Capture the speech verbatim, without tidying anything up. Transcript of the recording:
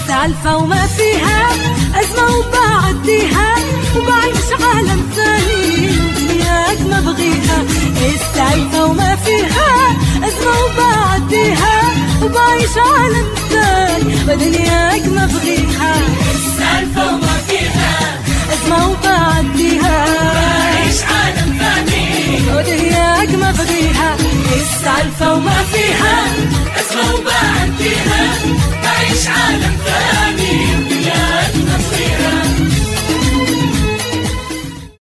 السالفة وما فيها أزمة وبعديها وبعيش عالم ثاني دنياك ما بغيها. السالفة وما فيها أزمة وبعديها وبعيش عالم ثاني ودنياك ما بغيها. السالفة وما فيها أزمة وبعديها بعيش عالم ثاني ودنياك ما بغيها. السالفة وما فيها أزمة وبعديها بعيش عالم